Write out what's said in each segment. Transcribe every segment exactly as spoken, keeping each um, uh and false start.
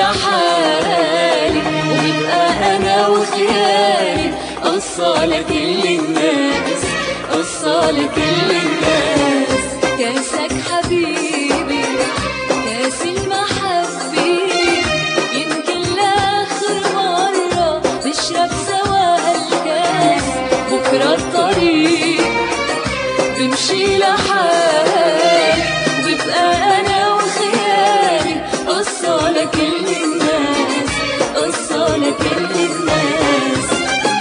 لحالي، وببقى أنا وخيالي قصة لكل الناس، قصة لكل الناس. كاسك حبيبي كاس المحبة، يمكن لآخر مرة نشرب سوا هالكاس. بكرة الطريق بمشي لحالي، وببقى أنا وخيالي قصة لكل الناس، قصة لكل الناس.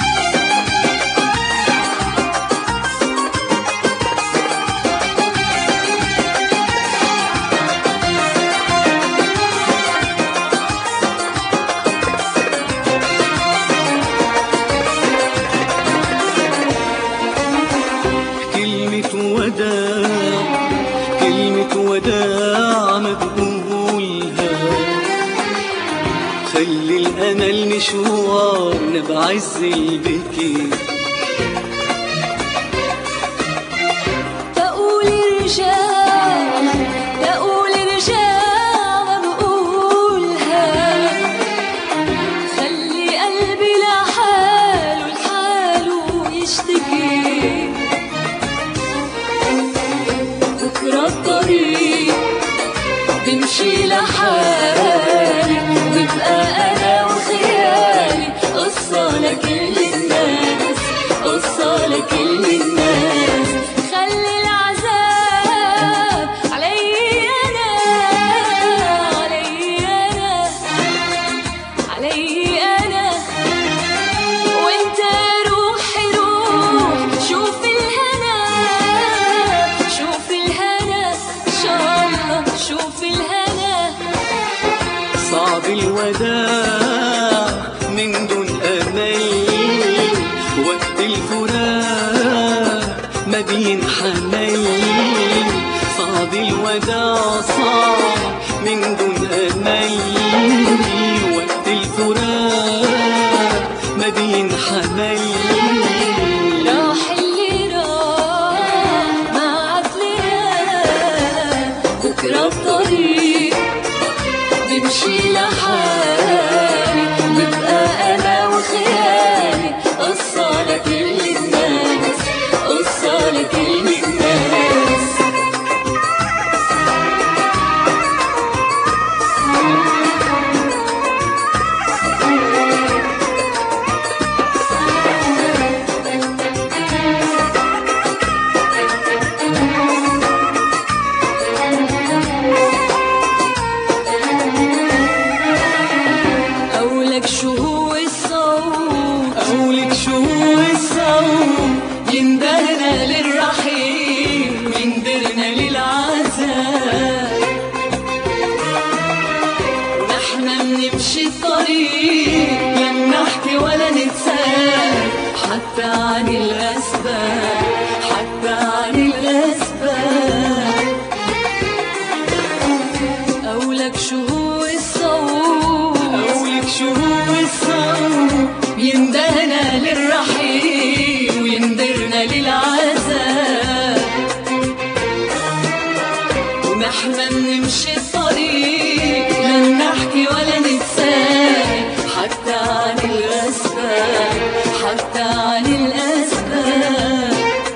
كلمة وداع ما تقولها، خلي الأمل مشوارنا بعز البكي. تقول رجاع تقول رجاع ما بقولها، خلي قلبي لحاله لحاله يشتكي. بكرة الطريق بمشي لحالي، وببقى أنا وخيالي قصة لكل الناس، قصة لكل الناس. خلي العذاب علي أنا، علي أنا، علي أنا، وانت روحي روح شوف الهنا، شوف الهنا إن شاء الله، شوف الهنا. صعب الوداع من دون أمل، وقت الفراق ما بينحمل. صعب الوداع صعب من دون أمل، وقت الفراق ما بينحمل. راح اللي راح ما عاد لقاه، بكرة الطريق بمشي لحالي، وببقى أنا وخيالي قصة لكل الناس، قصة لكل الناس. أولك شو هو الصوت، أولك شو هو الصوت، يندهنا للرحيم ويندرنا للعذاب. ونحن منمشي الطريق لم نحكي ولا نتسال، حتى عن الأسباب، حتى عن الأسباب. أولك شو هو الصوت، أولك شو هو الصوت، يندهنا للرحيم ويندرنا للعذاب. ونحن منمشي الطريق لن نحكي ولا نتسال، حتى عن الأسباب، حتى عن الأسباب.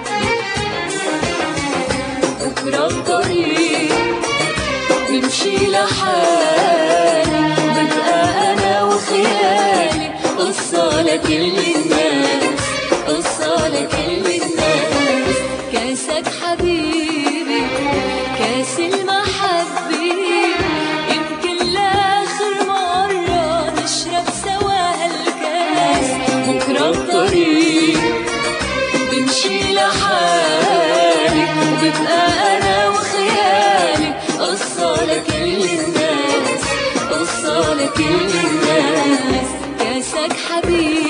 بكرة الطريق بمشي لحالي، ببقى أنا وخيالي قصة لكل الناس، قصة لكل الناس. كاسك حبيبي كاس المحبة، يمكن لآخر مرة نشرب سوا هالكاس. بكرة الطريق بمشي لحالي، وببقى أنا وخيالي قصة لكل الناس، قصة لكل الناس. كاسك حبيبي